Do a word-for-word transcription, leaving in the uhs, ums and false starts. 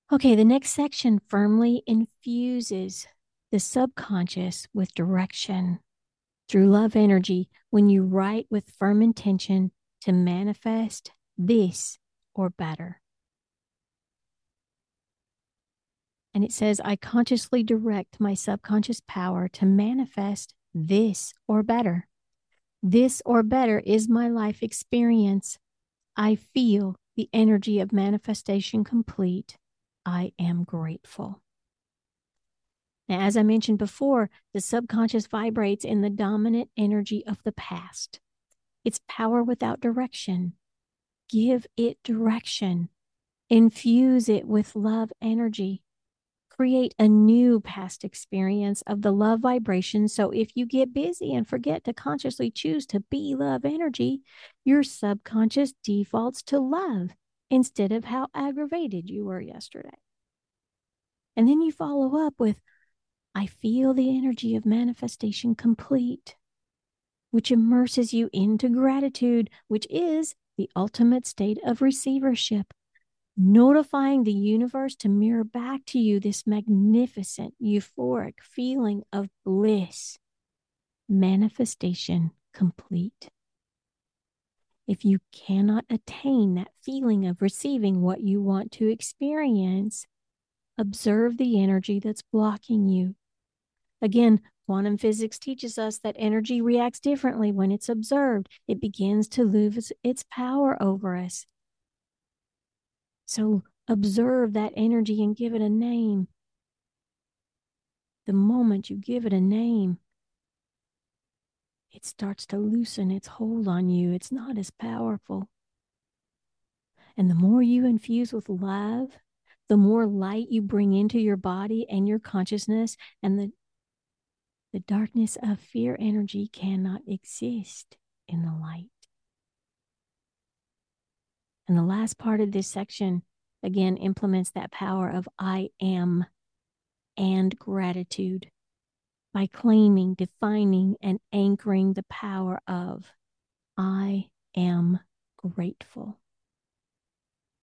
Okay, the next section firmly infuses the subconscious with direction through love energy when you write with firm intention to manifest this or better. And it says, I consciously direct my subconscious power to manifest this or better. This or better is my life experience. I feel the energy of manifestation complete. I am grateful. Now, as I mentioned before, the subconscious vibrates in the dominant energy of the past. It's power without direction. Give it direction. Infuse it with love energy. Create a new past experience of the love vibration. So if you get busy and forget to consciously choose to be love energy, your subconscious defaults to love instead of how aggravated you were yesterday. And then you follow up with, I feel the energy of manifestation complete, which immerses you into gratitude, which is the ultimate state of receivership, notifying the universe to mirror back to you this magnificent, euphoric feeling of bliss. Manifestation complete. If you cannot attain that feeling of receiving what you want to experience, observe the energy that's blocking you. Again, quantum physics teaches us that energy reacts differently when it's observed. It begins to lose its power over us. So observe that energy and give it a name. The moment you give it a name, it starts to loosen its hold on you. It's not as powerful. And the more you infuse with love, the more light you bring into your body and your consciousness, and the The darkness of fear energy cannot exist in the light. And the last part of this section, again, implements that power of I am and gratitude by claiming, defining, and anchoring the power of I am grateful.